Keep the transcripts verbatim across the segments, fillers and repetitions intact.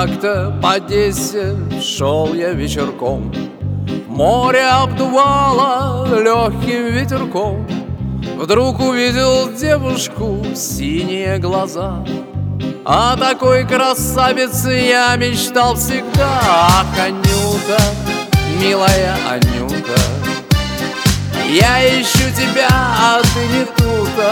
Как-то по десять шел я вечерком, море обдувало легким ветерком. Вдруг увидел девушку, синие глаза. О такой красавице я мечтал всегда. Ах, Анюта, милая Анюта, я ищу тебя, а ты не тут-то.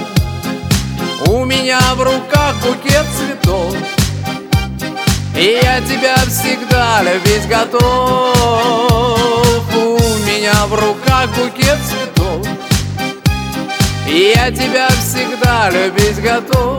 У меня в руках букет цветов, и я тебя всегда любить готов. У меня в руках букет цветов, и я тебя всегда любить готов.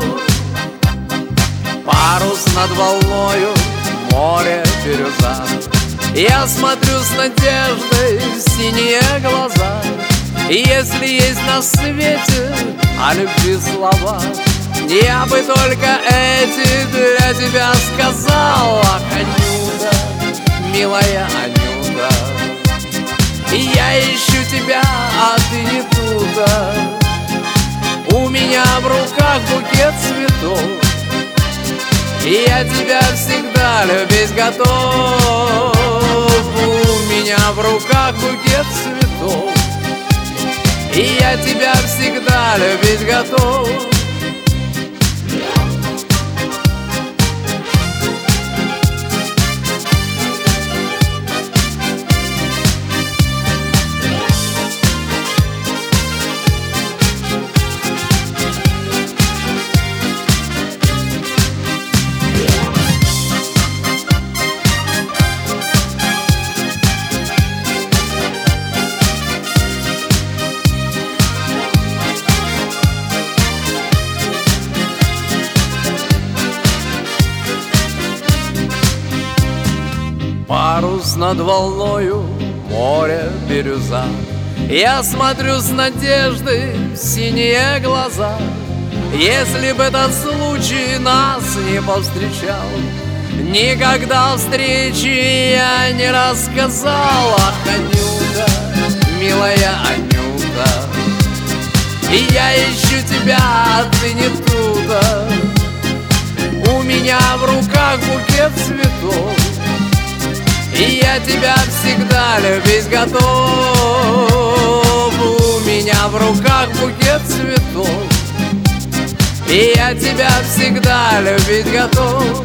Парус над волною, море бирюза, я смотрю с надеждой в синие глаза. И если есть на свете о любви слова, я бы только эти для тебя сказал. Ах, Анюта, милая Анюта, я ищу тебя, а ты не тут-то. У меня в руках букет цветов, и я тебя всегда любить готов. У меня в руках букет цветов, и я тебя всегда любить готов. Парус над волною, море бирюза, я смотрю с надеждой в синие глаза. Если бы этот случай нас не повстречал, никогда встречи я не рассказал. Ах, Анюта, милая Анюта, и я ищу тебя, а ты не тут-то. У меня в руках букет цветов, и я тебя всегда любить готов. У меня в руках букет цветов, и я тебя всегда любить готов.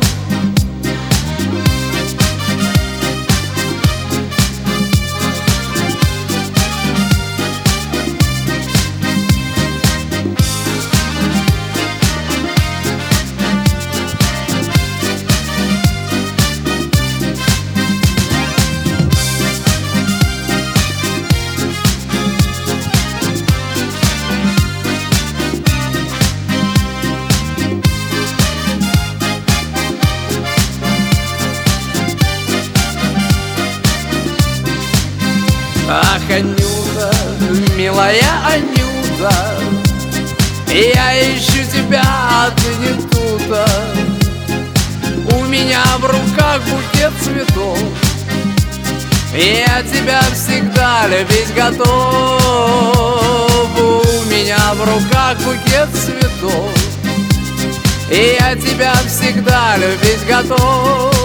Ах, Анюта, милая Анюта, я ищу тебя, а ты не тут-то. У меня в руках букет цветов, и я тебя всегда любить готов. У меня в руках букет цветов, и я тебя всегда любить готов.